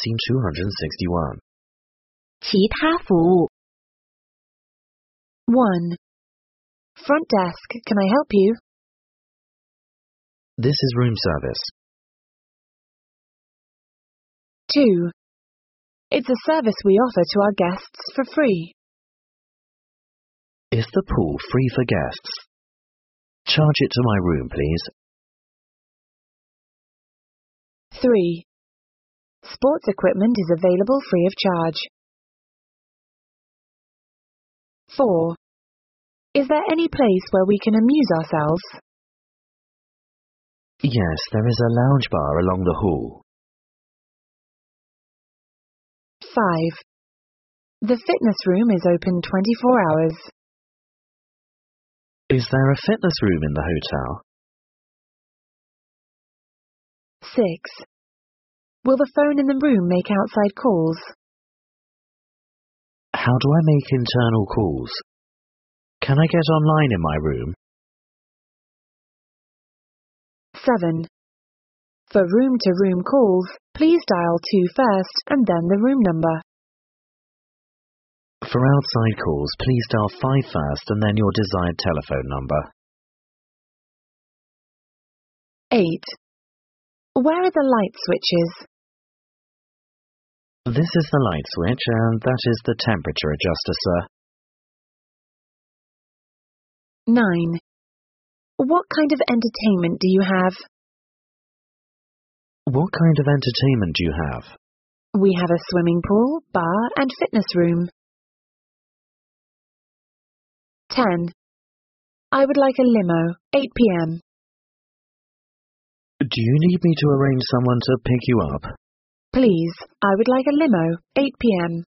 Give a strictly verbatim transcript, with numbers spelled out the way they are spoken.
scene two hundred sixty-one. 其他服务 one. Front desk, can I help you? This is room service. two. It's a service we offer to our guests for free. Is the pool free for guests? Charge it to my room, please. three. Sports equipment is available free of charge. four. Is there any place where we can amuse ourselves? Yes, there is a lounge bar along the hall. five. The fitness room is open twenty-four hours. Is there a fitness room in the hotel? six. Will the phone in the room make outside calls? How do I make internal calls? Can I get online in my room? seven. For room-to-room calls, please dial two first and then the room number. For outside calls, please dial five first and then your desired telephone number. eight. Where are the light switches? This is the light switch and that is the temperature adjuster, sir. nine. What kind of entertainment do you have? What kind of entertainment do you have? We have a swimming pool, bar and fitness room. ten. I would like a limo, eight p m Do you need me to arrange someone to pick you up? Please, I would like a limo, eight p m